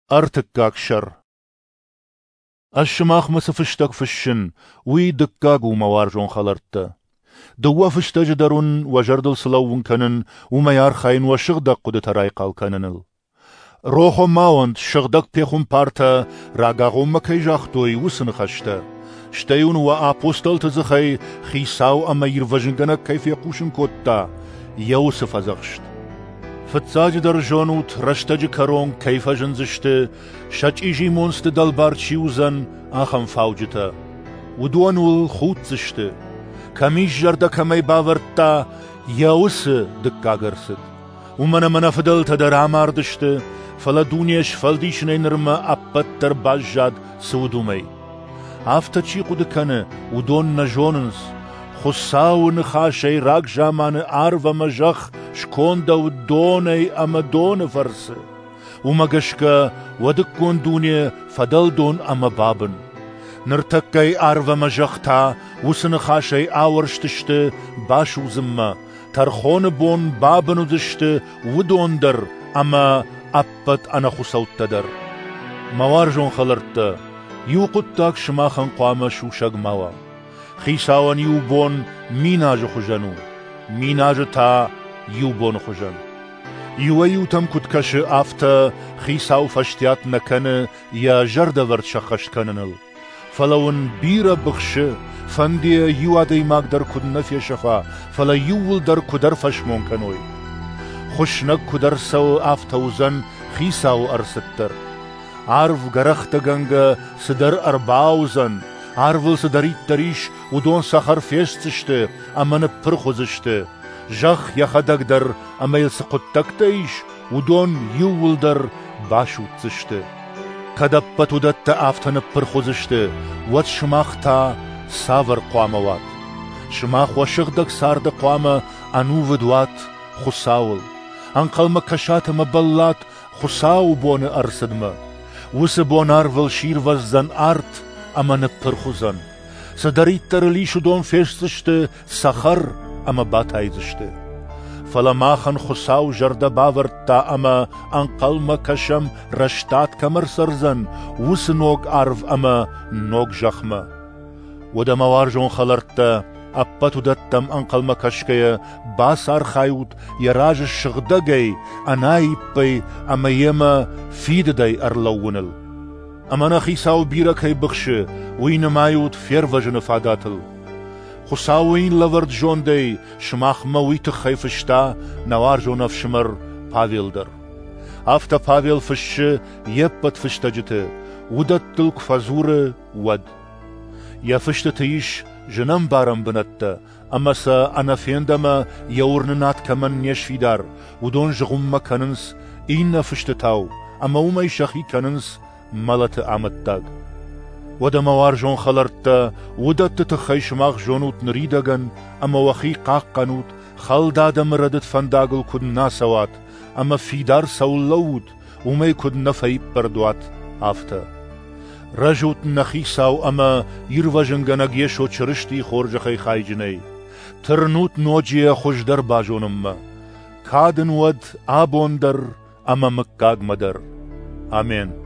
أرتكاك شر الشماخ مسفشتك فشن وي دكاك وموارجون خلرت دوا فشتج درون وجردل سلوون كنن وميار خاين وشغدق قد ترايقال كننل روحو ماوند شغدق بيخون بارتا راقاغو مكي جاختوي وسن خشتا شتيون وآبوستل تزخي خيساو أما يرفجنگنك كيف يقوشن كوتا يوسف أزغشت فتساج در جونوت رشتج كرون كيف جنزشت شاج إيجي مونست دالبار تشيوزن آخم فاوجتا ودوانول خوت زشت كميش جرد كمي باورتا يوس دكاغرسد ومن فدل تدر عمار دشت فلا دونيش فلديش نرما أبت در باجاد سودومي آفتا چيقو دكانه ودون نجوننس خساو نخاشي راق جامان آرو مجخ شكون دو دوني أما دون فرس ومغشكا ودكون دوني فدل دون أما بابن نرتكي آرو مجخ تا وسن خاشي آورشتشت باشو زمّا ترخون بون بابنو دشت ودون در أما أبت أنا خسوت تدر موارجون خلرت يو قدتاك شماخن قوام شوشاق موا خيساوان يو بون ميناج خجنو ميناج تا يو بون خجن يو تم كدكش آفتا خيساو فشتيات نكن يا جرد ورد شخش كننل فلون بيرا بخش فندي يو عدي ماك در كد نفي شفا فلا يول در كدر فشمون كنوي خشنك كدر سو آفتوزن خيساو أرستر عارف غرخت غنغ سدر أرباوزن عارفل سدريت تريش ودون سخر فيستشت أمن پرخوزشت جخ يخدق در أما يلسقطتك تيش ودون يول در باشوتشت كدبت ودت آفتن پرخوزشت ود شماختا ساور قواموات شماخ وشغدك سارد قوام أنو ودوات خساول أنقل مكشات مبلات خساو بون أرسدما وس بونار ول شير وزن آرت أما نپرخوزن سدريت ترليش دون فيشتشت سخر أما باتايزشت فلا ماخن خساو جرد باورت تا أما أنقل مكشم رشتات كمر سرزن وس نوغ عرف أما نوغ جخما ودا موارجون خلرت أبتو دتم أنقل مكشكي باسار خايوت يراج الشغدقي أناي بي أما يما فيد داي أرلونل أما نخيساو بيركي بخش وين مايوت فير وجن فاداتل خساوين لورد جون داي شماخ مويت خيفشتا نوار جون فشمر پاويل در أفتا پاويل فش يبت فشتجت ودت تلك فزور ود يفشت تيش جنم بارم بنت أما سا أنا فيندما يورننات كمن يشفيدار ودون جغم كننس إين فشتتاو أما وما يشخي كننس ملت عمتاق ودا موارجون خلرت ودت تخيش ماغ جونوت نريدغن أما وخي قاق قنوت خل دادم ردت فنداغل كد ناسوات أما فيدار سولود وما يكد نفاي بردوات آفتا رجوت نخيساو أما يروجنگنگ يشو چرشتي خورجخي خايجني ترنوت نوجيه خوش در باجونم كادن ود آبون در أما مكاگ مدر آمين